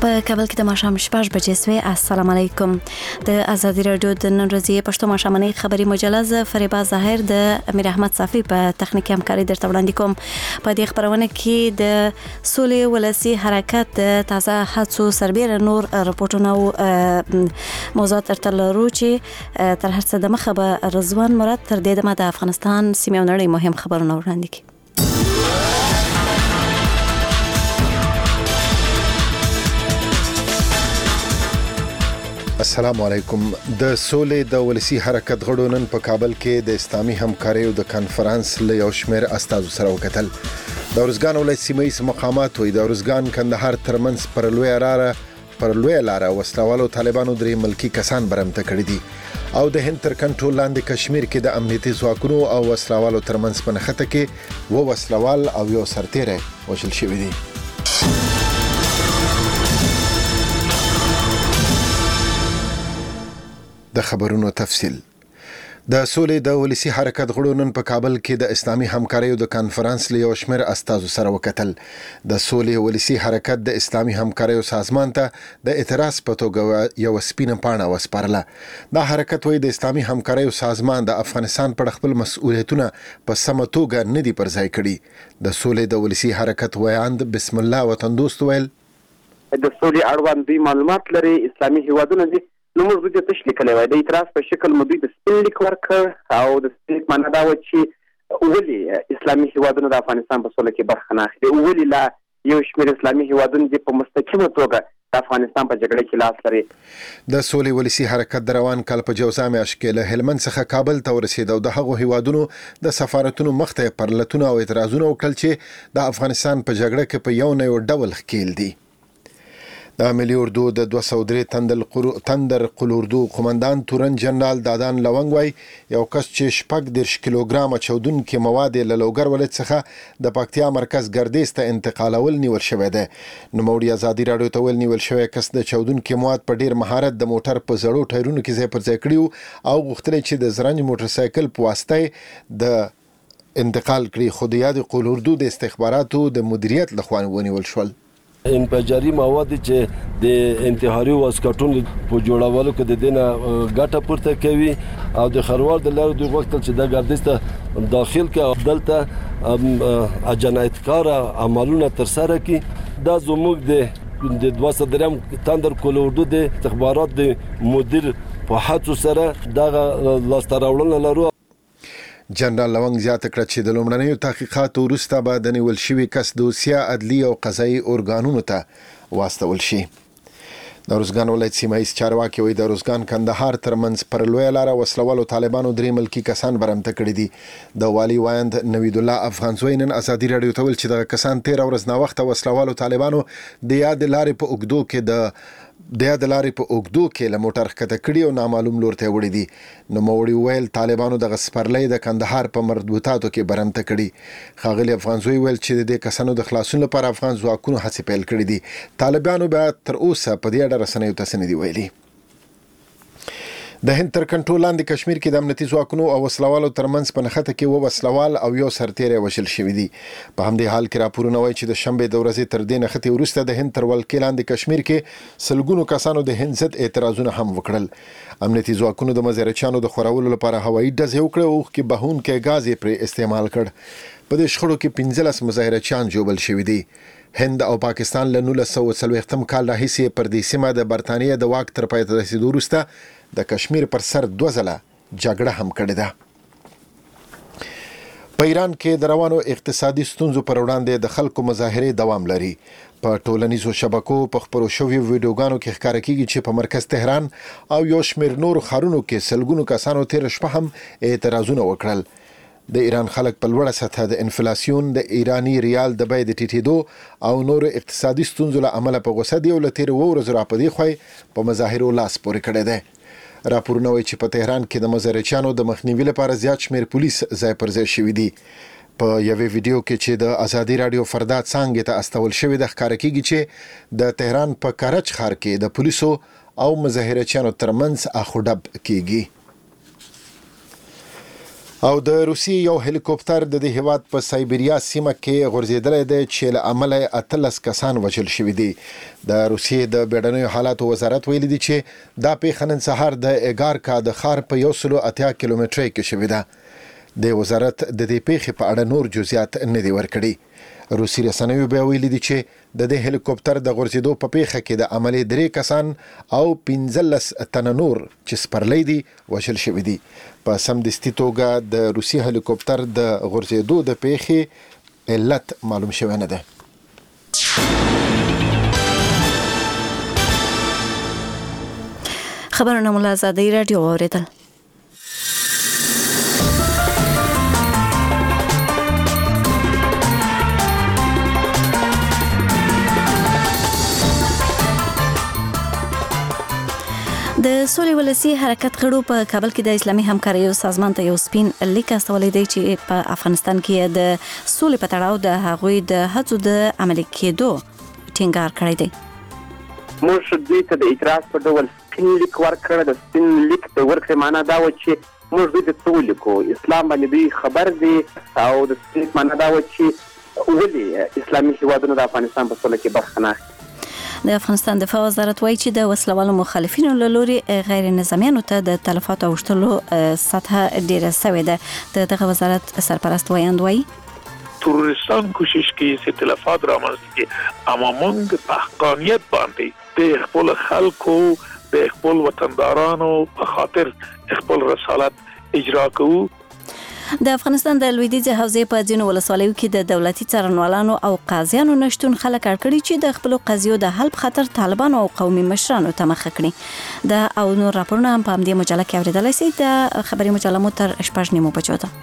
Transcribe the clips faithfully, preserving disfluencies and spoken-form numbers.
په کابل کې د ماښام شپږ بجې سوې. السلام علیکم. د ازادي رادیو د نن ورځې پښتو ماښامنۍ خبري مجله فریبا ظاهر د امیر احمد صافي په تخنیکي همکاري درته وړاندې کوم. په دې خبرونه کې د سولې ولسي حرکت د تازه هڅو سربېره نور رپورټونه او موضوعات درته لرو چې تر هر څه د مخه به رضوان مراد تر دې دمه د افغانستان سیمې او نړۍ مهم خبرونه وړاندې کوي. السلام علیکم. د سولې د ولسی حرکت غړو نن په کابل کې د اسلامي همکارۍ د کانفرنس له یو شمېر استازو سره وکتل. د ارزګان ولایت سیمه ییز مقامات وي د ارزګان کندهار ترمنځ پر لوی لاره پر لوی لاره وسلوالو طالبانو درې ملکی کسان برمته کړی دي او د هند تر کنټرول لاندې کشمیر کې د امنیتي ځواکونو او وسلوالو ترمنځ په نښته کې و وسلوال او یو سرتیری وژل شوی دی. د خبرونو تفصیل. د سولې د ولسی حرکت غړو نن په کابل کې د اسلامي همکارۍ د کانفرنس له یو شمېر استازو سره وکتل. د سولې ولسی حرکت د اسلامي همکارۍ سازمان ته د اعتراض په توګه یو سپینه پاڼه وسپارله. دا حرکت وایي د اسلامي همکارۍ سازمان د افغانستان پر خپل مسؤلیتونه په سمه توګه نه دي پر ځای کړي. د سولې د ولسی حرکت ویاند بسم الله وطن دوست ویل د سولې اړوند دوی معلومات لري اسلامي هیوادونه دي نو موږ د تشلیک کړي وای د اعتراض په شکل مو دوی د سپین لیک ورکړ او د سپین معنا دا و چې ولي اسلامي هیوادونه د افغانستان په سولې کې برخه نه اخلي ولي لا یو شمېر اسلامي هیوادونه د په مستقیمه توګه د افغانستان په جګړه کې لاس لري. د سولې ولسی حرکت د روان کال په جوزا میاشت کې له هلمند څخه کابل ته ورسېد او د هغو هیوادونو د سفارتونو مخته پرلتونه او اعتراضونه وکړل چې د افغانستان په جګړه کې په یو نه یو ډول ښکیل دي. د ملي اردو د دوه سوه درې تندل تندر قلوردو قومندان تورن جنرال دادان لونګ وای یو کس چې شپږ دېرش کیلوګرامه چاودونکي مواد له لوګر ولایت څخه د پکتیا مرکز ګردیز ته انتقالول نیول شوی دی. نوموړي ازادي راډیو ته ویل نیول شوی کس د چاودونکي مواد په ډیر مهارت د موټر په زړو ټایرونو کې ځای پر ځای کړی او غوښتل چې د زرنج موټر سایکل په واسطه د انتقال کړي خو د یاد قلوردو د استخباراتو د مدیریت لخوا ونیول شول. انفجاري مواد چې د انتحاري واسکټونو په جوړولو کې د دینه ګټه پورته کوي او د خروار د لارو دوی وخت چې د ګردیز ته داخل کې دلته اجنایتکار عملونه تر سره کی دا زموږ د د دوه سوه دریم تندر کولوردو د استخبارات د مدیر په هڅو سره دغه لاسته راوړنه لرو. جنرال لونګ زیاته کړه چې د لومړنیو تحقیقاتو وروسته به د نیول شوي کس دوسیه عدلي او قضایي ارګانونو ته واستول شي. د ارزګان ولایت سیمه ییز چارواکي وایي د ارزګان کندهار ترمنځ پر لویه لاره وسلوالو طالبانو درې ملکي کسان برمته کړي دي. د والي وایند نوید الله افغانزوی نن ازادي راډیو ته ویل چې دغه کسان تېره ورځ ناوخته وسلوالو طالبانو د یاد لارې په اوږدو کې د د یاد لارې په اوږدو کې له موټر ښکته کړي او نامعلوم لور ته وړي دي. نوموړي وویل طالبانو دغه سپرلی د کندهار په مربوطاتو کې برمته کړي. ښاغلي افغانزوی ویل چې د دې کسانو د خلاصون لپاره افغان ځواکونو هڅې پیل کړي دي. طالبانو بیا تر اوسه په دې اړه رسنیو ته څه نه دي ویلي. د هند تر کنټرول لاندې کشمیر کې د امنیتي ځواکونو او وسلوالو ترمنځ په نښته کې و وسلوال او یو سرتیری وژل شوي دي. په همدې حال کې راپورونه وایي چې د شنبې د ورځې تر دې نښتې وروسته د هند تر ولکې لاندې کشمیر کې سلګونو کسانو د هند ضد اعتراضونه هم وکړل. امنیتي ځواکونو د مزارچیانو د خورولو لپاره هوایي ډزې وکړې او اوښکې بهونکی ګاز یې پرې استعمال کړ. په دې شخړو کې پنځلس مظاهرچیان ژوبل شوي دي. هند او پاکستان له نولس سوه څلوېښتم کال راهیسې پر دې سیمه د برطانیې د واک تر پای ته رسېدو وروسته د کشمیر پر سر دوه ځله جګړه هم کړې ده. په ایران کې د روانو اقتصادي ستونزو پر وړاندې د خلکو مظاهرې دوام لري. په ټولنیزو شبکو په خپرو شویو ویډیوګانو کې ښکاره کیږي چې په مرکز تهران او یو شمېر نورو ښارونو کې سلګونو کسانو تېره شپه هم اعتراضونه وکړل. د ایران خلک په لوړه سطحه د انفلاسیون د ایرانی ریال د بیې د ټیټېدو او نورو اقتصادي ستونزو له امله په غوسه دي او له تېرو اوو ورځو راپدې خوا په مظاهرو لاس پورې کړی دی. راپورونه وایي چې په تهران کې د مظاهرچیانو د مخنیوي لپاره زیات شمېر پولیس ځای پر ځای شوي دي. په یوې ویډیو کې چې د ازادي راډیو فردا څانګې ته استول شوې ده ښکاره کیږي چې د تهران په کارچ ښار کې د پولیسو او مظاهرچیانو ترمنځ اخوډب کیږي. او د روسي یو هلیکوپټر د دې هیواد په سایبریا سیمه کې غورځیدلی دی چې له امله اتلس کسان وژل شوي دي. د روسي د بیړنیو حالاتو وزارت ویلي دی چې دا پیښه نن سهار د اګارکا د ښار په یو سلو اتیا کیلومترۍ کې شوې ده. د وزارت د دې پیښې په اړه نور جزئیات نه دي ورکړي. روسي رسنیو بیا ویلي دي چې د دې هلیکوپټر د غورځېدو په پیښه کې د عملي درې کسان او پنځلس تنه نور چې سپرلی دي وژل شوي دي. په سمدستي توګه د روسي هلیکوپټر د غورځېدو د پیښې علت معلوم شوی نه ده. خبرونه مولا آزادۍ راډیو واوریدل. د سولې ولسی حرکت غړو په کابل کې د اسلامي همکاریو سازمان ته یو سپین لیک استولی دی چې په افغانستان کې د سولې په تړاو د هغوی د هڅو د عملي کېدو ټینګار کړی دی. موږ دوی ته د اعتراض په ډول سپین لیک ورکړ. د سپین لیک د ورکړې معنا دا و چې موږ دوی ته څه ولیکو. اسلام باندې دوی خبر دي او د سپین لیک معنا دا و چې ولې اسلامي هیوادونه د افغانستان په سوله کې برخه نه اخلي. د افغانستان دفاع وزارت وایي چې د وسلوالو مخالفینو له لوري غیر نظامیانو ته د تلفاتو اوښتلو سطح ډیره شوې ده. د دغه وزارت سرپرست وایند وایي تروریستان کوشش کوي چې تلفات رامنځته کړي، اما موږ په حقانیت باندې د خپل خلکو د خپل وطندارانو په خاطر خپل رسالت اجرا کوو. د افغانستان د لویدیځ حوزې په ځینو ولسوالیو کې د دولتي څارنوالانو او قاضیانو نشټون خلک اړ کړي چې د خپل قضیو د حل په خاطر طالبانو او قومي مشرانو ته مخه کړي. دا او نور راپورونه هم په همدې مجله کې اوریدلای شئ. د خبري مجله مو تر شپږ نیمو بجو ده.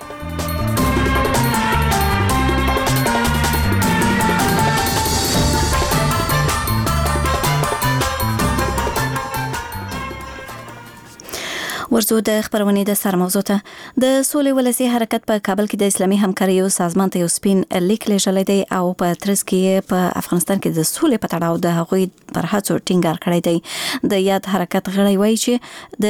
ورزو د خبرونې د سر موضوع ته. د سولې ولسی حرکت په کابل کې د اسلامي همکاریو سازمان ته یو سپین لیک لیږلی دی او په ترڅ کې په افغانستان کې د سولې په تړاو د هغوی پر هڅو ټینګار کړی دی. د یاد حرکت غړي وایي چې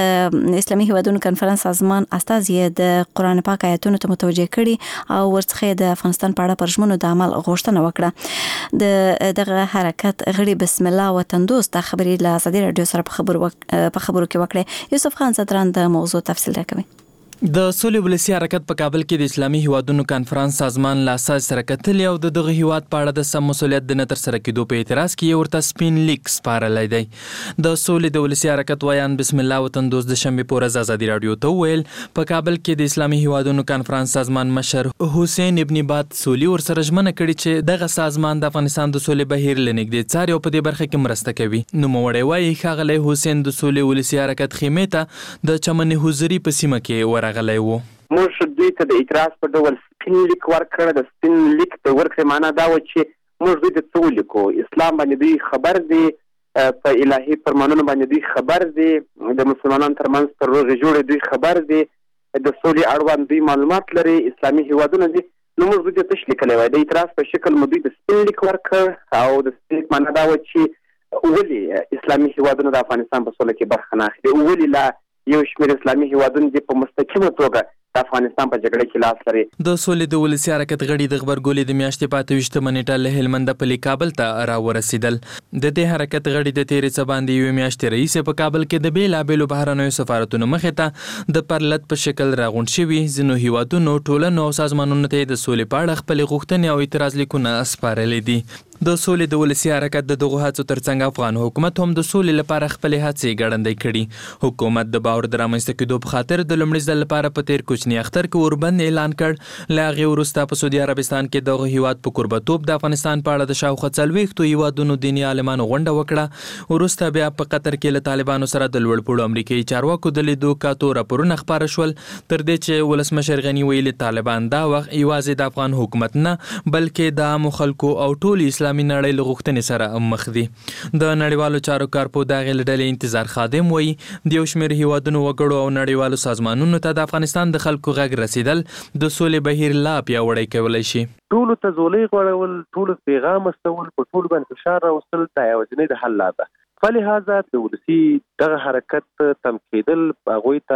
د اسلامي هیوادونو کنفرانس سازمان استازي د قرآن پاک آیاتونو ته متوجه کړي او ورڅخه د افغانستان په اړه پر ژمنو د عمل غوښتنه وکړه. د دغه حرکت غړي بسم الله وطن دوست خبري له آزادۍ راډیو سره په خبرو په خبرو کې وکړه. یوسف خان صدران د موضوع تفصیل راکوي. د سولې ولسی حرکت په کابل کې د اسلامي هیوادونو کانفرنس سازمان له اساس سره کتلې او د دغه هیواد په اړه د سم مسولیت د نتر سره کېدو په اعتراض کې ورته سپین لیک سپارلی دی. د سولې د ولسی حرکت ویان بسم الله وطن دوست د شنبې په ورځ ازادي راډیو ته ویل په کابل کې د اسلامي هیوادونو کانفرنس سازمان مشر حسین ابن بات سولي ورسره ژمنه کړې چې دغه سازمان د افغانستان د سولې بهیر لنګدې څاري او په دې برخه کې مرسته کوي. نو موړی وایي ښاغلی حسین د سولې ولسی حرکت خیمې ته د چمن حضوري په سیمه کې ورغلی و. موږ دوی ته د اعتراض په ډول سپین لیک ورکړ. د سپین لیک د ورکړې معنا دا و چې موږ دوی ته څه ولیکو. اسلام باندې دوی خبر دي، په الهي فرمانونو باندې دوی خبر دي، د مسلمانانو ترمنځ پر روغې جوړې دوی خبر دي، د سولې اړوند دوی معلومات لري، اسلامي هیوادونه دي. نو موږ دوی ته تش لیکلی وای. د اعتراض په شکل مو دوی د سپین لیک ورکړ او د سپین لیک معنا دا و چې ولې اسلامي هیوادونه د افغانستان په سوله کې برخه نه اخلي، ولې لا یو شمېر اسلامي هیوادونه دي په مستقیمه توګه د افغانستان په جګړه کې لاس لري. د سولې د ولسی حرکت غړي د غبرګولې د میاشتې په اته ویشتمه نیټه له هلمند پلي کابل ته راورسېدل. د دې حرکت غړي د تیرې څه باندې یوې میاشتې رئیس په کابل کې د بېلابېلو بهرنیو سفارتونو مخې ته د پرلت په شکل راغونډ شوي ځینو هیوادونو ټولنو او سازمانونو ته د سولې په اړه خپلې غوښتنې او اعتراض لیکونه سپارلي دي. د سولې د ولسی حرکت د دغو هڅو ترڅنګ افغان حکومت هم د سولې لپاره خپلې هڅې ګړندۍ کړي. حکومت د باور د رامنځته کېدو په خاطر د لومړي ځل لپاره په تیر کوچني اختر کې اوربند اعلان کړ. له هغې وروسته په سعودي عربستان کې دغه هیواد په کوربهتوب د افغانستان په اړه د شاوخوا څلوېښتو هیوادونو دیني عالمانو غونډه وکړه. وروسته بیا په قطر کې له طالبانو سره د لوړ پوړو امریکایي چارواکو د لیدو کاتو راپورونه خپاره شول، تر دې چې ولسمشر غني ویلي طالبان دا وخت یوازې د افغان حکومت نه بلکې د عامو خلکو او ټول اسلامي نړۍ له غوښتنې سره مخ دي. د نړیوالو چارو کارپو د هغې له ډلې انتظار خادم وایي د یو شمېر هیوادونو وګړو او نړیوالو سازمانونو ته د افغانستان د خلکو غږ رسیدل د سولې بهیر لا پیاوړی کولی شي. ټولو ته زولۍ غوړول، ټولو پیغام استول، په ټولو باندې فشار راوستل دا یوازینۍ د حل لاره ده. فلهذا د ولسي دغه حرکت تم کېدل هغوی ته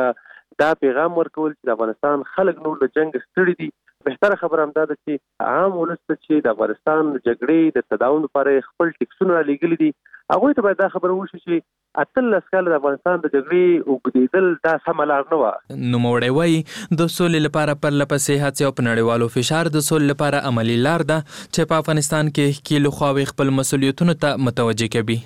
دا پیغام ورکول چې د افغانستان خلک نور له جنگ ستړي دي. بهتره خبره هم دا ده چې عام ولس ته چې د افغانستان جګړې د تداوم لپاره خپل ټیکسونه رالیږلي دي هغوی ته باید دا خبره وشي چې اتلس کاله د افغانستان د جګړې اوږدېدل دا سمه لار نه وه. نوموړی وایي د سولې لپاره پرله پسې هڅې او په نړیوالو فشار د سولې لپاره عملي لار ده چې په افغانستان کې ښکېلو خواوې خپل مسؤلیتونو ته متوجه کوي.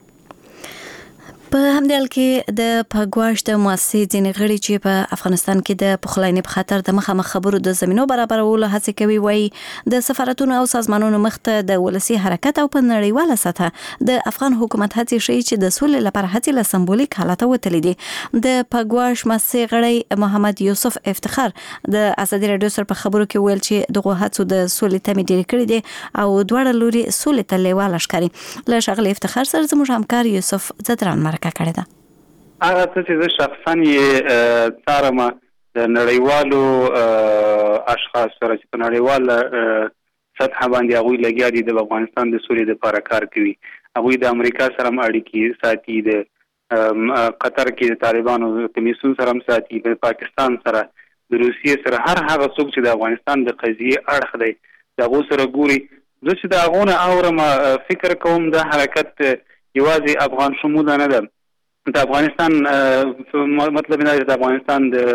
په همدې حال کې د پګواش د مؤسسې ځینې غړي چې په افغانستان کې د پخلاینې په خاطر د مخامخ خبرو د زمینو برابرولو هڅې کوي وایي د سفارتونو او سازمانونو مخته د ولسي حرکت او په نړیواله سطحه د افغان حکومت هڅې ښیي چې د سولې لپاره هڅې له سمبولیک حالته وتلي دي. د پګواش مؤسسې غړی محمد یوسف افتخار د ازادي راډیو سره په خبرو کې ویل چې دغه هڅو د سولې تمې ډېرې کړې دي او دواړه لوري سولې ته لیواله ښکاري. له ښاغلي افتخار سره زموږ همکار یوسف زدران مرکه کړې ده. هغه څه چې زه شخصا یې څارم د نړیوالو اشخاص سره چې په نړیواله سطح باندې هغوی لګیا دي د افغانستان د سولې لپاره کار کوي. هغوی د امریکا سره هم اړیکې ساتي، د قطر کې د طالبانو کمیسیون سره هم ساتي، د پاکستان سره، د روسیې سره، هر هغه څوک چې د افغانستان د قضیې اړخ دی د هغو سره ګوري. زه چې د هغو نه اورم فکر کوم دا حرکت یوازې افغان شموله نه ده. د افغانستان مطلب نه د افغانستان د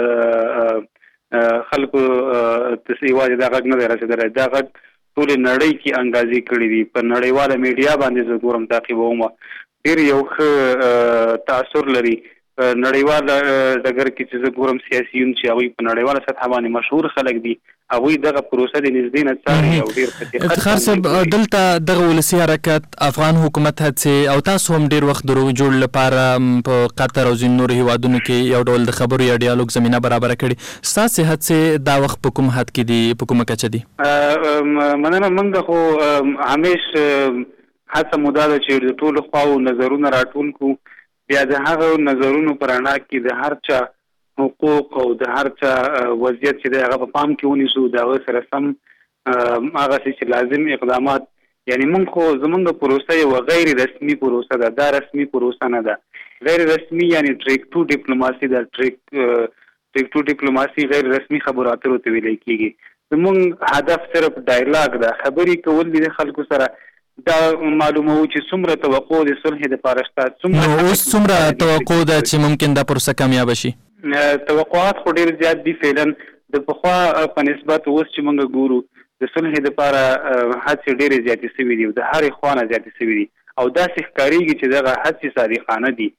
خلکو یوازې دا غږ نه دی رسېدلی، دا غږ ټولې نړۍ کې انګازې کړي دي. په نړیواله میډیا باندې زه ګورم تعقیبوم، ډېر یو ښه تاثر لري. په نړیواله ډګر کې چې زه ګورم سیاسیون چې هغوی په نړیواله سطحه باندې مشهور خلک دي هغوی دغه پروسه د نږدې نه څاري او ډېر افتخار صاحب دلته دغه ولسي حرکت افغان حکومت هڅې او تاسو هم ډېر وخت د روغ جوړ لپاره په قطر او ځینو نورو هیوادونو کې یو ډول د خبرو یا ډیالوګ زمینه برابره کړې، ستاسې هڅې دا وخت په کوم حد کې دي، په کومه کچه دي؟ مننه. موږ خو همیش هڅه مو دا ده چې د ټولو خواو نظرونه راټول کړو، بیا د هغه نظرونو په رڼا کې د هر چا حقوق او د هر چا وضعیت چې دی هغه په پام کې ونیسو، د هغه سره سم هغه چې لازم اقدامات، یعنی موږ خو زموږ پروسه یو غیر رسمي پروسه ده، دا رسمي پروسه نه ده. غیر رسمي یعنی ټریک ټو ډیپلوماسي ده. ټریک ټریک ټو ډیپلوماسي غیر رسمي خبرو اترو ته ویل کېږي. زموږ هدف صرف ډایلاګ ده، خبرې کول دي خلکو سره. دا معلومه و چې څومره توقع د صلح دپاره شته، څومره اوس څومره توقع ده چې ممکن دا پروسه کامیابه شي؟ توقعات خو ډېر زیات دي. فعلا د پخوا په نسبت اوس چې موږ ګورو د صلح دپاره هڅې ډېرې زیاتې شوي دي او د هرې خوا نه زیاتې شوي دي او داسې ښکارېږي چې دغه هڅې صادقانه دي،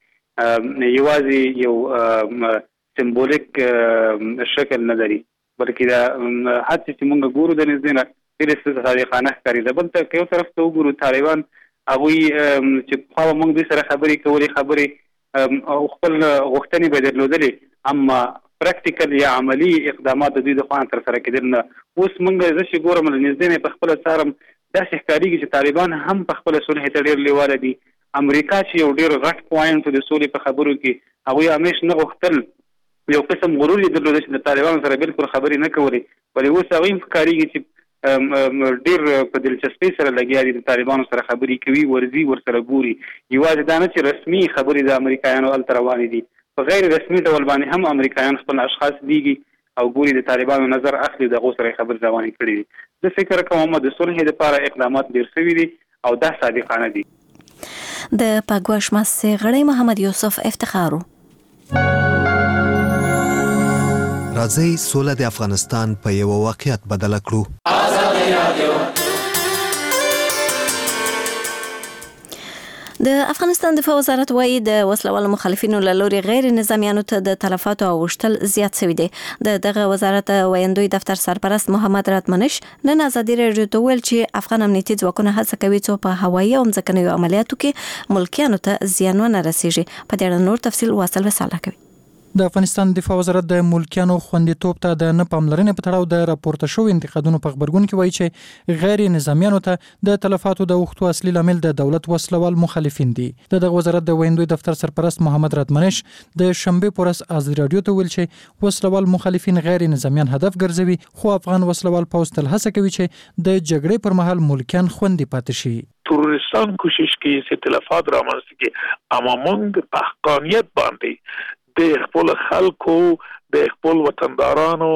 یوازې یو سمبولیک شکل نه لري، بلکې دا هڅې چې موږ ګورو د نږدې نه ډېرې صادقانه ښکارېده. بل ته که یو طرف ته وګورو طالبان هغوی چې پخوا موږ دوی سره خبرې کولې خبرې او خپل غوښتنې به درلودلې، اما پریکټیکل یا عملي اقدامات د دوی د خوا نه ترسره کېدل نه. اوس موږ زه چې ګورم له نږدې نه په خپله څارم داسې ښکارېږي چې طالبان هم په خپله صلح ته ډېر لیواله دي. امریکا چې یو ډېر غټ پوینټ د سولې په خبرو کې هغوی همیش نه غوښتل، یو قسم غرور یې درلوده چې د طالبانو سره بالکل خبرې نه کولې، ولې اوس هغوی هم ښکارېږي چې ډېر په دلچسپۍ سره لګیا دي، د طالبانو سره خبرې کوي، ورځي ورسره ګوري. یوازې دا نه چې رسمي خبرې د امریکایانو هلته روانې دي، په غیر رسمي ډول باندې هم امریکایان خپل اشخاص دیږي او ګوري، د طالبانو نظر اخلي، د هغو سره خبرې روانې کړي دي. زه فکر کوم د صلح لپاره اقدامات ډېر شوي دي او دا صادقانه دي. د پګواش مؤسسې غړی محمد یوسف افتخارو. راځئ سوله د افغانستان په یو واقعیت بدله کړو. د افغانستان دفاع وزارت وایي د وسلوالو مخالفینو له لوري غیر نظامیانو ته د تلفاتو اوښتل زیات شوي دي. د دغه وزارت ویاندوی دفتر سرپرست محمد راتمنش نن ازادي راډیو ته ویل چې افغان امنیتي ځواکونه هڅه کوي څو په هوایي او ځمکنیو عملیاتو کې ملکیانو ته زیان ونه رسیږي. په دې اړه نور تفصیل واصل وساله کوي. د افغانستان دفاع وزارت د ملکیانو خوندیتوب ته د نه پاملرنې په تړاو د راپورته شوو انتقادونو په خبرګون کې وایي چې غیر نظامیانو ته د تلفاتو د اوښتو اصلي لامل د دولت وسلوال مخالفین دي. د دغه وزارت د ویاندوی دفتر سرپرست محمد راتمنش د شنبه په ورځ ازادي راډیو ته ویل چې وسلوال مخالفین غیر نظامیان هدف ګرځوي، خو افغان وسلوال پوځ تل هڅه کوي چې د جګړې پر مهال ملکیان خوندي پاتې شي. تروریستان کوشش کوي چې تلفات رامنځته کړي، اما موږ په حقانیت باندې د خپل خلکو د خپل وطندارانو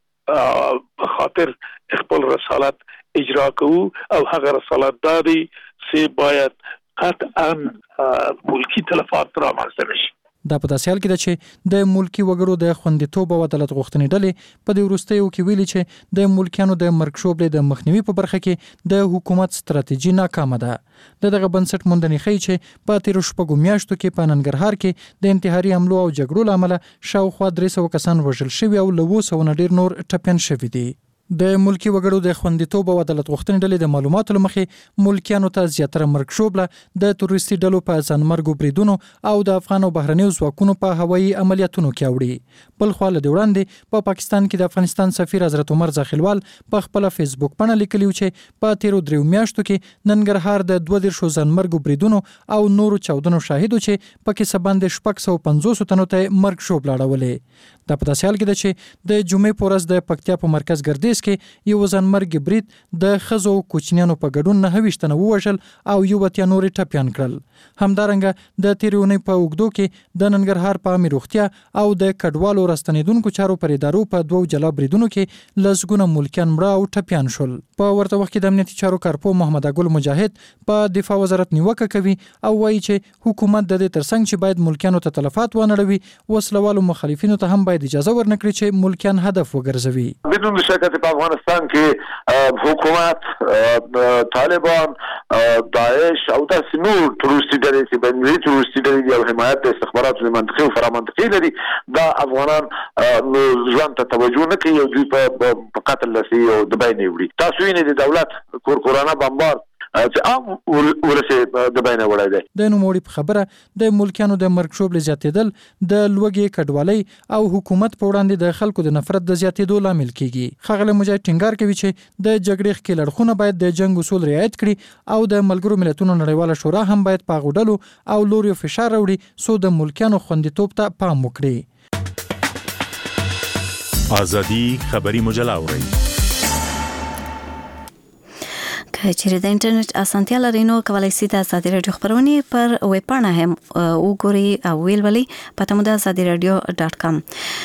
په خاطر خپل رسالت اجرا کوو او هغه رسالت دادي چې باید قطعا ملکی تلفات رامنځته نشي. دا په داسې حال کې ده چې د ملکی وګړو د خوندیتوب او عدالت غوښتنې ډلې په دې وروستیو کې ویلي چې د ملکیانو د مرګ شوبلې د مخنیوي په برخه کې د حکومت ستراتیژي ناکامه ده. د دغه بنسټ موندنې ښیي چې په تیرو شپږو میاشتو کې په ننګرهار کې د انتحاري حملو او جګړو له امله شاوخوا درې سوه کسان وژل شوي او له اووه سوو نه ډېر نور ټپیان شوي دي. د ملکی وګړو د خوندیتوب او عدالت غوښتنې ډلې د معلوماتو له مخې ملکیانو ته زیاتره مرګ شوبله د تروریستي ډلو په ځانمرګو بریدونو او د افغان او بهرنیو ځواکونو په هوایي عملیاتونو کې اوړي. بل خوا له دې وړاندې په پاکستان کې د افغانستان سفیر حضرت عمر زاخیلوال په خپله فیسبوک پاڼه لیکلي چې په تیرو دریو میاشتو کې ننګرهار د دوه دېرشو ځانمرګو بریدونو او نورو چاودنو شاهد و چې پکې څه باندې شپږ سوه پنځوس تنو ته مرګ شوبله اړولې. دا په داسې حال کې ده چې د جمعې په ورځ د پکتیا په مرکز ګردیز کې یو ځانمرګي برید د ښځو او کوچنیانو په ګډون نهه ویشت تنه ووژل او یو اتیا نورې ټپیان کړل. همدارنګه د تېرې اونۍ په اوږدو کې د ننګرهار په عامې روغتیا او د کډوالو راستنېدونکو چارو پر ادارو په دوو جلا بریدونو کې لسګونه ملکیان مړه او ټپیان شول. په ورته وخت کې د امنیتي چارو کارپو محمد اګل مجاهد په دفاع وزارت نیوکه کوي او وایي چې حکومت د دې ترڅنګ چې باید ملکیانو ته تلفات ونړوي وسلوالو مخالفینو ته هم باید اجازه ورنکړي چې ملکیان هدف وګرځوي. بدون شک په افغانستان کې حکومت طالبان داعش او داسې نور تروریستي ډلې چې بنګړي تروریستي ډلې او حمایت د استخباراتو منطقي او فرامنطقي لري دا افغانان ژوند ته توجه نه کوي او دوی په قتل لسي او د بین وړي. تاسو وینئ د دولت کورکورانه بمبار چې عام ورسه د بینه وړای دی. د نوموړي په خبره د ملکیانو د مرګ شوبلې زیاتېدل د لوږې کډوالۍ او حکومت په وړاندې د خلکو د نفرت د زیاتېدو لامل کیږي. ښاغلی مجاهد ټینګار کوي چې د جګړې ښکېل اړخونه باید د جنګ اصول رعایت کړي او د ملګرو ملتونو نړیواله شورا هم باید په هغو ډلو او لوریو فشار راوړي څو د ملکیانو خوندیتوب ته پام وکړي. ازادي خبري مجله اورئ. که چیرې د انټرنیټ اسانتیا لرئ نو کولی شئ د ازادي راډیو خبرونه پر ویب پاڼه هم وګورئ او ولولئ. پته مو ده ازادي راډیو ډاټ کام.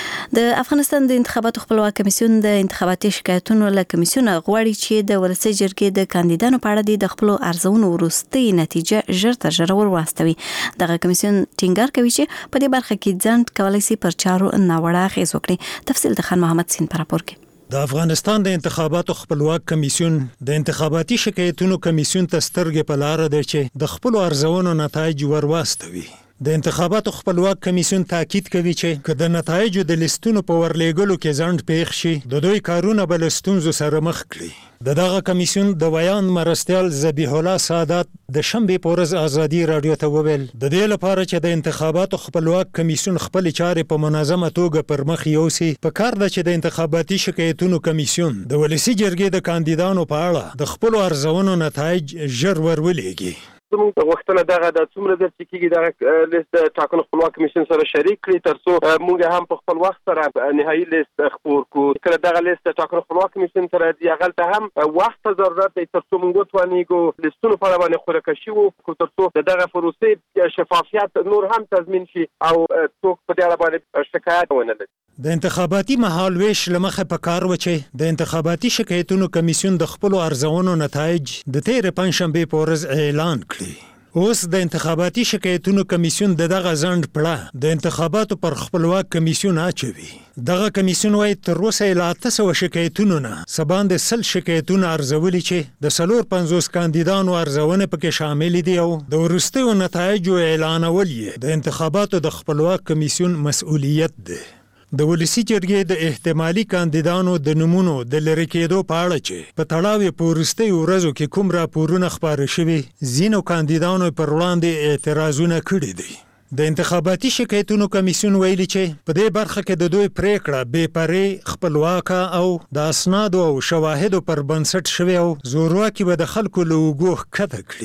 د افغانستان د انتخاباتو خپلواک کمیسیون د انتخاباتي شکایتونو له کمیسیون غواړي چې د ولسي جرګې د کاندیدانو په اړه د خپل ارزونو وروستۍ نتیجه ژر تر ژره ور واستوي. دغه کمیسیون ټینګار کوي چې په دې برخه کې ځنډ کولی شي پر چارو ناوړه اغېز وکړي. تفصیل د خان محمد سین په راپور کې. د افغانستان د انتخاباتو خپلواک کمیسیون د انتخاباتي شکایتونو کمیسیون ته سترګې په لار ده چې د خپل ارزونو نتایج ورواستوي. د انتخاباتو خپلواک کمیسیون تاکید کوي چې که د نتایجو د لیستونو په ورلېږلو کې ځنډ پیښ شي د دوی کارونه به له ستونزو سره مخ کړي. د دغه کمیسیون د ویان مرستیال ذبیح الله سعادت د شنبې په ورځ ازادي راډیو ته وویل د دې لپاره چې د انتخاباتو خپلواک کمیسیون خپل چارې په منظمه توګه پر مخ یوسي په کار ده چې د انتخاباتي شکایتونو کمیسیون د ولسي جرګې د کاندیدانو په اړه د خپل ارزونو نتایج ژر ورولېږي. زموږ غوښتنه دغه د څومره ځل چې کېږي دغه لیست د ټاکنو خپلواک کمیسیون سره شریک کړي تر څو موږ هم په خپل وخت سره نهایي لیست خپور کړو. کله دغه لیست د ټاکنو خپلواک کمیسیون سره دی هغلته هم وخت ته ضرورت دی تر څو موږ وتوانېږو لیستونو په اړه باندې خوراکشي وکړو تر څو د دغه پروسې شفافیت نور هم تضمین شي او څوک په دې اړه باندې شکایت ونه لري. د انتخاباتي مهالویش لمخه په کار و چې د انتخاباتي شکایتونو کمیسیون د خپل ارزونو نتایج د تیر پنځشنبه په ورځ اعلان کړي. اوس د انتخاباتي شکایتونو کمیسیون د دغه ځنډ پړه د انتخاباتو پر خپلواک کمیسیون اچوي. دغه کمیسیون وايي تر اوسه یې له اته سوه شکایتونو نه څه باندې سل شکایتونه ارزولي چې د څلور پنځوس کاندیدانو ارزونه پکې شامل دي او د وروستیو نتایجو اعلانول یې د انتخاباتو د خپلواک کمیسیون مسؤلیت دی. د ولسی جرګې د احتمالي کاندیدانو د نمونو د لری کېدو په اړه چې په تړاو په وروستیو ورځو کې کوم راپورونه خپاره شوي ځینو کاندیدانو پر وړاندې اعتراضونه کړي دي. د انتخاباتي شکایتونو کمیسیون ویلي چې په دې برخه کې د دوی پریکړه بې پرې خپلواکه او د اسنادو او شواهدو پر بنسټ شوې او زورواکي به د خلکو له اوږو ښکته کړي.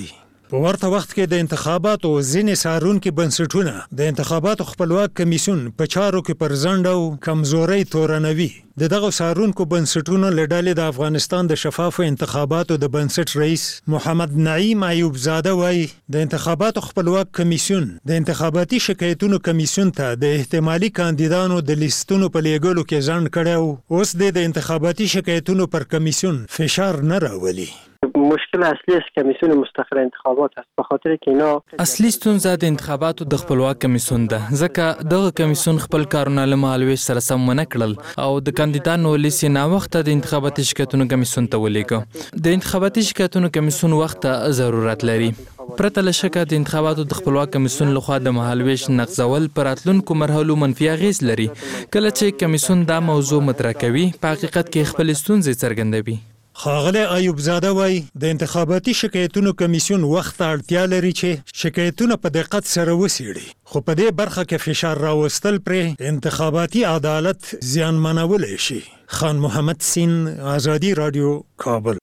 په ورته وخت کې د انتخاباتو ځینې څارونکي بنسټونه د انتخاباتو خپلواک کمیسیون په چارو کې پر ځنډ او کمزورۍ تورنوي. د دغه څارونکو بنسټونو له ډلې د افغانستان د شفافو انتخاباتو د بنسټ رئیس محمد نعیم ایوب زاده وایي د انتخاباتو خپلواک کمیسیون د انتخاباتي شکایتونو کمیسیون ته د احتمالي کاندیدانو د لیستونو په لیږلو کې ځنډ کړی و. اوس د انتخاباتي شکایتونو پر کمیسیون فشار نه راولي. مشکل اصلی است کمیسیون مستقل انتخابات است به خاطر که اینا اصلي ستونزه د انتخاباتو د خپلواک کمیسیون ده، ځکه دغه کمیسیون خپل کارونه له مهالویش سره سم ونه کړل او د کاندیدانو لیست نه وخت د انتخاباتي شکایتونو کمیسیون ته ولېږه. د انتخاباتي شکایتونو کمیسیون وخت ته ضرورت لري. پرته له شکه د انتخاباتو د خپلواک کمیسیون لخوا د مهالویش نقضول پر راتلونکو مرحلو منفي اغیز لري. کله چې کمیسیون دا موضوع مطرح کوي په حقیقت کې خپل ستونزې څرګندوي. ښاغلی ایوب زاده وایي د انتخاباتي شکایتونو کمیسیون وخت ته اړتیا لري چې شکایتونه په دقت سره وڅېړي، خو په دې برخه کې فشار راوستل پرې انتخاباتي عدالت زیانمنولی شي. خان محمد سین، آزادي راډیو، کابل.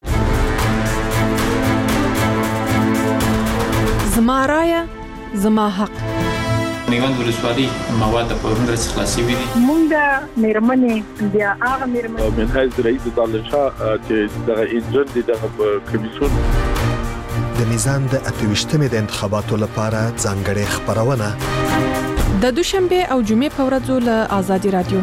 زما رایه زما حق. میوند ولسوالۍ مواد په پرون ورځ خلاصي وي. مونږ د میرمنې بیا هغه میرمنې منهج رئیس دالشا چې د انجن د کمیسیون د میزان د اتويشتمې د انتخاباتو لپاره ځانګړې خبرونه د دوشنبه او جمعې په ورځو له آزادي رادیو.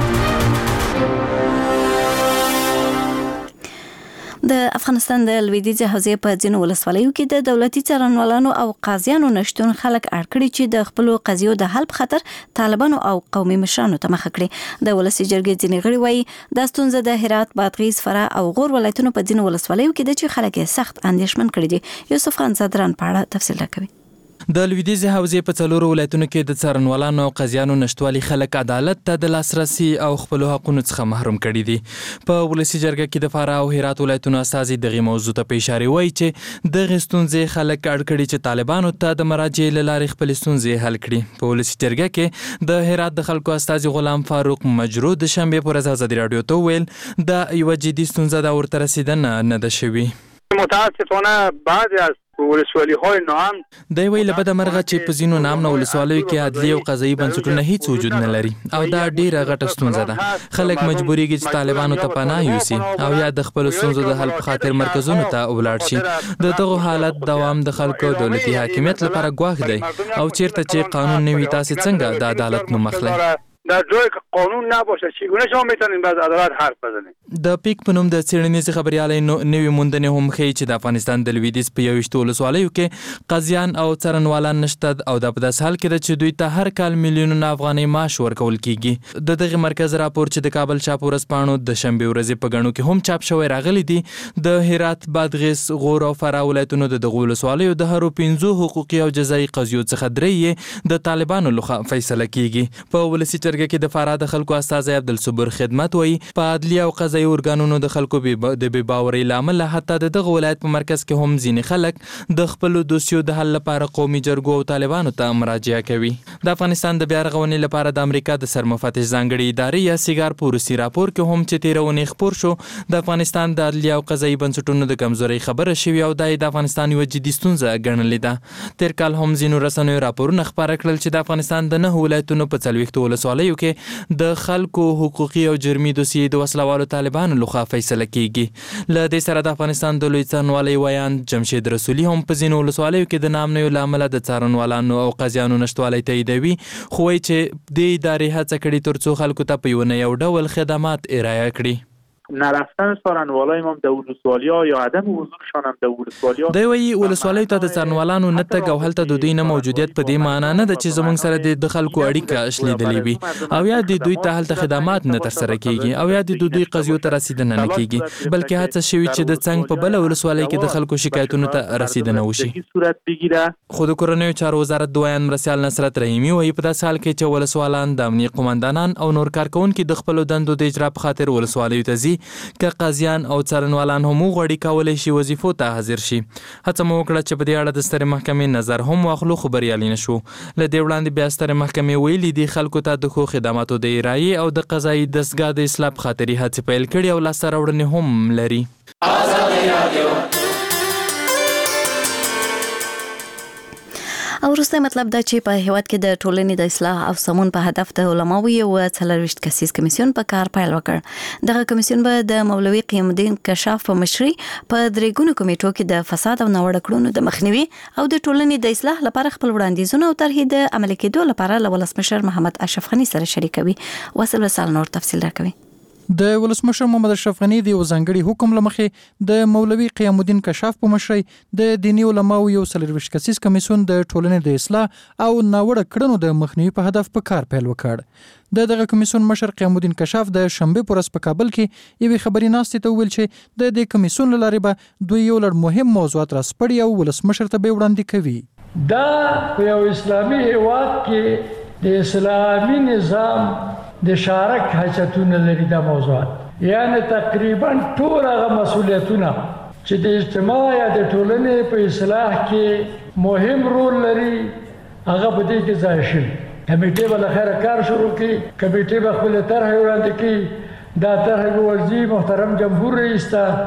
د افغانستان د لویدیځ حوزې په ځینو ولسوالیو کې د دولتي څارنوالانو او قاضیانو نشټون خلک اړ کړي چې د خپل قضیو د حل په خاطر طالبانو او قومي مشرانو ته مخه کړي. د ولسی جرګې ځینې غړي وایي د ستونزه د هرات، بادغیس، فراه او غور ولایتونو په ځینو ولسوالیو کې د چې خلک سخت اندېښمن کړي دي. یوسف خان صدران په اړه تفصیل راکوي. د لویدیځ حوزې په څلورو ولایتونو کې د څارنوالانو او قاضیانو نشټوالي خلک عدالت ته د لاسرسي او خپل حقوقو څخه محروم کړي دي. په ولسی جرګه کې د فراه او هرات ولایتونو استازي دغه موضوع ته په اشاره وایي چې د غستونځې خلک اړ کړي چې طالبانو ته د مراجع لارې خپل ستونزې حل کړي. په ولسی جرګه کې د هرات د خلکو استازي غلام فاروق مجرو د شنبه پر ورځ آزادي راډیو ته ویل د یو جدي ستونزه د ورته رسیدنه نه ده شوی. متاسفانه بعضی از ولسوالی های نام د ویل بد مرغه چې په زینو نام نه ولسوالیو کې عدلی او قضایي بنسټونه هیڅ وجود نه لري او دا ډیره غټه ستونزه ده. خلک مجبوریږي چې طالبانو ته پناه یوسي او یا د خپل ستونزو د حل په خاطر مرکزونو ته ولاړ شي. د دغه حالت دوام د خلکو دولتي حاکمیت لپاره ګواښ دی او چیرته چې قانون نه وي تاسو څنګه د عدالت نوم اخلئ؟ در جایی که قانون نباشه چگونه شما میتونید باز عدالت حرف بزنید؟ د پیک په نوم د څېړنیز خبريالۍ نوې موندنې هم ښیي چې د افغانستان د لویدیځ په یوویشتو ولسوالیو کې قاضیان او څارنوالان نشته او دا په داسې حال کې ده چې دوی ته هر کال میلیونونه افغانۍ معاش ورکول کیږي. د دغه مرکز راپور چې د کابل شاپور ورځپاڼو د شنبې ورځې په غنو کې هم چاپ شوی راغلی دی د هرات، بادغیس، غور او فراه ولایتونو د دغه ولسوالیو د هرو پنځو حقوقي او جزایي قضیو څخه درې د طالبانو لخوا فیصله کیږي. په ولسی جرګه کې د فراه د خلکو استازي عبدالصبر خدمت وایي په عدلي او قضایي ارګانونو د خلکو د بې باورۍ له امله حتی د دغه ولایت په مرکز کې هم ځینې خلک د خپلو دوسیو د حل لپاره قومي جرګو او طالبانو ته مراجعه کوي. د افغانستان د بیا رغونې لپاره د امریکا د سرمفتش ځانګړې ادارې یا سیګار په وروستي راپور کې هم چې تېره اونۍ خپور شو د افغانستان د عدلي او قضایي بنسټونو د کمزورۍ خبره شوې او دا یې د افغانستان یوه جدي ستونزه ګڼلې ده. تېر کال هم ځینو رسنیو راپورونه خپاره کړل چې د افغانستان د نهه ولایتونو په څلوېښتو ولسوالیو کې د خلکو حقوقي او جرمي دوسیې د وسلوالو طالبانو لخوا فیصله کیږي. له دې سره د افغانستان د لوی څارنوالۍ ویاند جمشید رسولي هم په ځینو ولسوالیو کې د نام نه له امله د څارنوالانو او قاضیانو نشتوالی تاییدوي، خو وایي چې دې ادارې هڅه کړې تر څو خلکو ته په یو نه یو ډول خدمات ارائه کړي. نرفتن څارنوالای هم د ولسوالیا یا عدم حضورشان هم د ولسوالیا دی وایي ولسوالیو ته د څارنوالانو نه تګ او هلته د دوی نه موجودیت په دې معنا نه ده چې زموږ سره د خلکو اړیکه شلیدلې وي او یا د دوی ته هلته خدمات نه ترسره کیږي او یا د دوی قضیو ته رسیدنه نه کیږي، بلکې هڅه شوې چې د څنګ په بل ولسوالۍ کې د خلکو شکایتونو ته رسیدنه وشي. خو د کورنیو چارو وزارت د ویاند مرسیال نصرت رحیمي وایي په داسې حال کې چې ولسوالان د امنیه قومندانان او نور کارکونکي د خپلو دندو د اجرا په خاطر ولسوالیو ته ځي که قاضیان او څارنوالان هم وغواړي کولی شي وظیفو ته حاضر شي. هڅه مو وکړه چې په دې اړه د سترې محکمې نظر هم واخلو خو بریالي نه شو. له دې وړاندې بیا سترې محکمې ویلي دي خلکو ته د ښو خدماتو د ارایې او د قضایي دستګاه د اصلاح په خاطر هڅې پیل کړي او لاسته راوړنې هم لري. او وروسته مطلب دا چې په هیواد کې د ټولنې د اصلاح او سمون په هدف د علماو یو څلرويشت کسیز کمیسیون په کار پیل وکړ. دغه کمیسیون به د مولوي قیام الدین کشاف په مشرۍ په درېګونو کمیټو کې د فساد او ناوړه کړنو د مخنیوي او د ټولنې د اصلاح لپاره خپل وړاندیزونه او طرحې د عملي کېدو لپاره له ولسمشر محمد اشرف غني سره شریکوي. وصل وسال نور تفصیل راکوي. د ولسمشر محمد اشرف غني د ځانګړي حکم لمخې د مولوي قیام الدین کشاف په مشرۍ د دینی علماو یو څلرويشت کسیز کمیسیون د ټولنې د اصلاح او ناوړه کړنو د مخنیوي په هدف په کار پیل وکړ. د دغه کمیسیون مشر قیام الدین کشاف د شنبه پورس په کابل کې یوې خبري ناستې ته ویل چې د دې کمیسیون لارې به دوی یو لړ مهم موضوعات راسپړي او ولسمشر ته به وړاندې کوي. دا په یو اسلامي هیواد کې د اسلامي نظام د شارک حاجتونه لري دا موضوعات، یعنی تقریبا ټول هغه مسؤلیتونه چې د اجتماع یا د ټولنې په اصلاح کې مهم رول لري هغه په دې کې ځای شي. کمیټې به له خیره کار شروع کړي، کمیټې به خپل طرح وړاندې کړي، دا طرح به ورځي محترم جمهور رئیس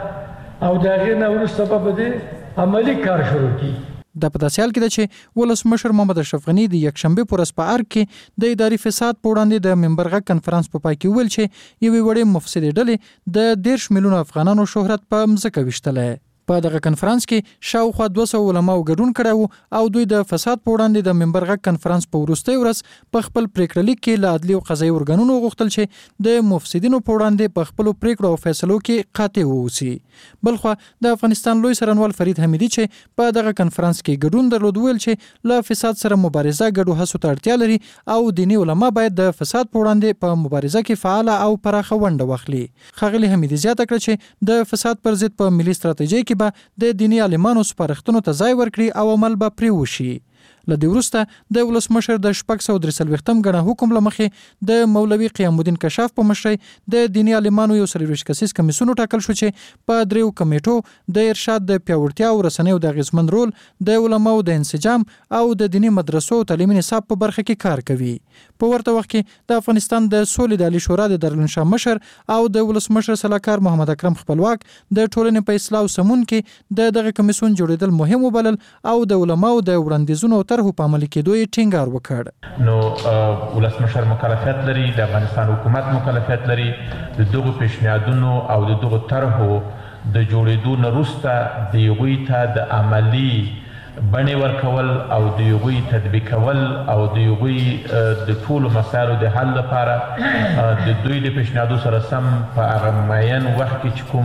ته او د هغې نه وروسته به په دې عملي کار شروع کړي. د په داسې حال کې ده چې ولسمشر محمد اشرف غني د یکشنبه په ورځ په ارګ کې د اداري فساد په وړاندې د منبر غږ کنفرانس په پای کې ویل چې یوې وړې مفسدې ډلې د دېرش میلیونو افغانانو شهرت په مځکه ویشتلی. په دغه کنفرانس کې شاوخوا دوه سوه علماو ګډون کړی او دوی د فساد په وړاندې د منبر غږ کنفرانس په وروستۍ ورځ په خپل پریکړه لیک کې له عدلي او قضایي ارګانونو غوښتل چې د مفسدینو په وړاندې په خپلو پریکړو او فیصلو کې قاطع واوسي. بلخوا د افغانستان لوی څارنوال فرید حمیدي چې په دغه کنفرانس کې ګډون درلود ویل چې له فساد سره مبارزه ګډو هڅو ته اړتیا لري او دیني علما باید د فساد په وړاندې په مبارزه کې فعال او پراخه ونډه واخلي. ښاغلي حمیدي زیاته کړه چې د فساد پر ضد په ملي ستراتیژۍ کې به د دینی عالمانو سپارښتنو ته ځای ورکړي او عمل به پرې وشي. له دې وروسته د ولسمشر د شپږ سوه درې څلوېښتم ګڼه حکم له مخې د مولوي قیام الدین کشاف په مشرۍ د دیني عالمانو یو څلرویشت کسیز کمیسیون وټاکل شو چې په دریو کمیټو د ارشاد د پیاوړتیا او رسنیو د اغیزمن رول، د علماو د انسجام او د دیني مدرسو تعلیمي نصاب په برخه کې کار کوي. په ورته وخت کې د افغانستان د سولې د عالی شورا د دارالانشا مشر او د ولسمشر سلاکار محمد اکرم خپلواک د ټولنې په اصلاح او سمون کې د دغه کمیسیون جوړېدل مهم وبلل او د علماو د وړاندیزونو او طرحو په عملي کېدو یې ټینګار وکړ. نو ولسمشر مکلفیت لري، د افغانستان حکومت مکلفیت لري د دغو پیشنهادونو او د دغو طرحو د جوړېدو نه وروسته د هغوی ته د عملي بڼې ورکول او د هغوی تطبیقول او د هغوی د ټولو مسایلو د حل لپاره د دوی د پیشنهادو سره سم په هغه معین وخت کې چې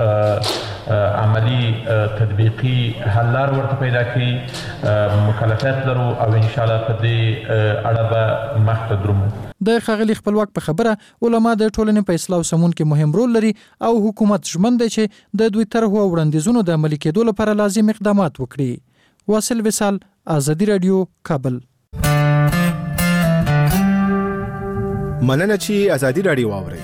کوم عملي تطبیقي حل لار ورته پیدا کړي مکلفیت لرو او انشاءالله په دې اړه به مخته درومو. د ښاغلي خپلواک په خبره علما د ټولنې په اصلاح او سمون کې مهم رول لري او حکومت ژمن دی چې د دوی طرحو او وړاندیزونو د عملي کېدو لپاره لازم اقدامات وکړي. واصل وصال، آزادی رادیو، کابل. مننه چې آزادی رادیو واورئ.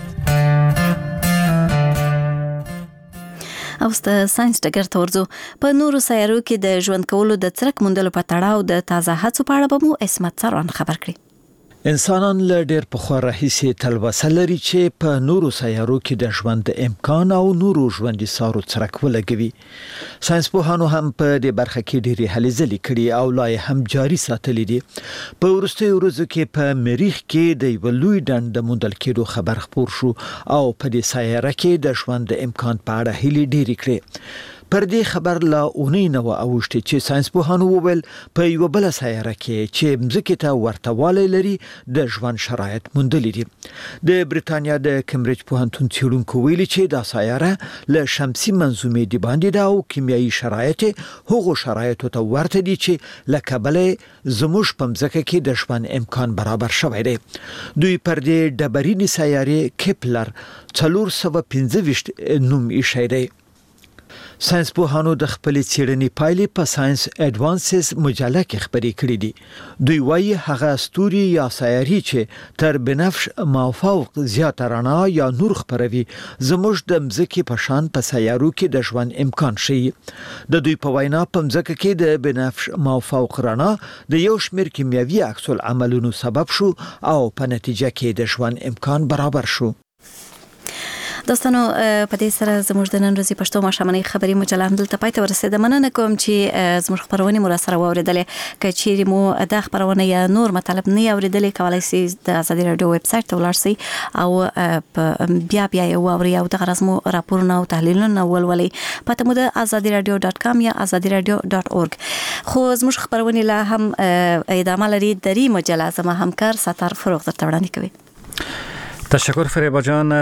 اوس د ساينس ډګر ته ورځو. په نورو سیارو کې د ژوند کولو د څرک موندلو په تړاو د تازه هڅو په اړه به مو اسمت سروان خبر کړي. انسانان له ډېر پخوا راهیسې تلوسه لري چې په نورو سیارو کې د ژوند امکان او نورو ژوندي سارو څرک ولګوي. ساينسپوهانو هم په دې برخه کې ډېرې هلې ځلې کړي او لا یې هم جاري ساتلې دي. په وروستیو ورځو کې په مریخ کې د یوه لوی ډنډ د موندل کېدو خبر خپور شو او په دې سیاره کې د ژوند امکان په اړه هیلې ډېرې کړې. پر دې خبر لا اونۍ نه وه اوښتې چې ساينسپوهانو وویل په یوه بله سیاره کې چې مځکې ته ورته والی لري د ژوند شرایط موندلي دي. د بریتانیا د کمبریج پوهنتون څېړونکو ویلي چې دا سیاره له شمسي منظومې د باندې ده او کیمیایي شرایط هغو شرایطو ته ورته دي چې له کبله زموږ په مځکه کې د ژوند امکان برابر شوی دی. دوی پر دې ډبرینې سیارې کیپلر څلور سوه پنځه ویشت نوم ایښی دی. ساينسپوهانو د خپلې څېړنې پایلې په ساينس اډوانسز مجله کې خپرې کړې دي. دوی وایي هغه ستوري یا سیارې چې تر بنفش مافوق زیاته رڼا یا نور خپروي زموږ د مځکې په شان په سیارو کې د ژوند امکان ښیي. د دوی په وینا په مځکه کې د بنفش مافوق رڼا د یو شمېر کیمیاوي عکس العملونو سبب شو او په نتیجه کې د ژوند امکان برابر شو. دوستانو په دې سره زموږ د نن ورځې پښتو ماښامنۍ خبري مجله هم دلته پای ته ورسېده. مننه کوم چې زموږ خبرونه مو سره واوریدلې. که چیرې مو د خبرونه یا نور مطلب نه اوریدلې کولای شئ د ازادي رادیو ویب سټ ته ولاړ شئ او بیا بیا یو اوري او د غرض مو راپورونه او تحلیلونه ولولئ. پته مو د ازادي رادیو ډاټ کام یا ازادي رادیو ډاټ اورګ. خو زموږ خبرونه لا هم ادامه لري. دری مجله زما همکار ستار فروغ درته وړاندې کوي. تشکر فریبا جان.